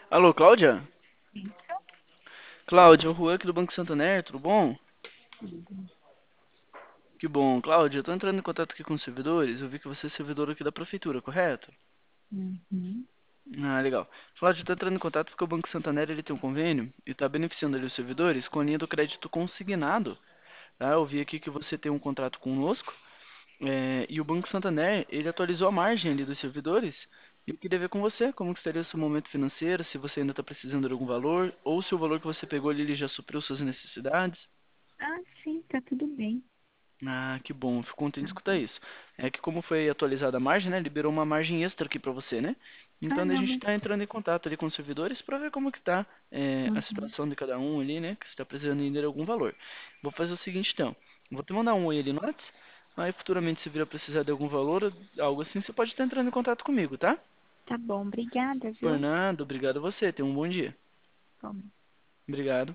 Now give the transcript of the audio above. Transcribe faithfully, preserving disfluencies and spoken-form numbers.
Alô, Cláudia? Isso, Cláudia, o Juan aqui do Banco Santander, tudo bom? tudo. Que bom, Cláudia, eu tô entrando em contato aqui com os servidores, eu vi que você é servidor aqui da prefeitura, correto? Uhum, Ah, legal. Cláudia, eu tô entrando em contato porque o Banco Santander ele tem um convênio e tá beneficiando ali os servidores com a linha do crédito consignado, tá? Eu vi aqui que você tem um contrato conosco, é, e o Banco Santander, ele atualizou a margem ali dos servidores, e eu queria ver com você como que estaria o seu momento financeiro, se você ainda está precisando de algum valor, ou se o valor que você pegou ali ele já supriu suas necessidades. Ah, sim, tá tudo bem. Ah, que bom, fico contente de escutar Uhum. isso. É que como foi atualizada a margem, né, liberou uma margem extra aqui para você, né? Ah, Então a não, gente mas. está entrando em contato ali com os servidores para ver como que tá é, a Uhum. situação de cada um ali, né? Que está precisando ainda de algum valor. Vou fazer o seguinte então, vou te mandar um oi ali no Whats, aí futuramente se vir a precisar de algum valor, algo assim, você pode estar entrando em contato comigo, tá? Tá bom, obrigada, viu? Fernando, obrigado a você, tenha um bom dia. Bom. Obrigado.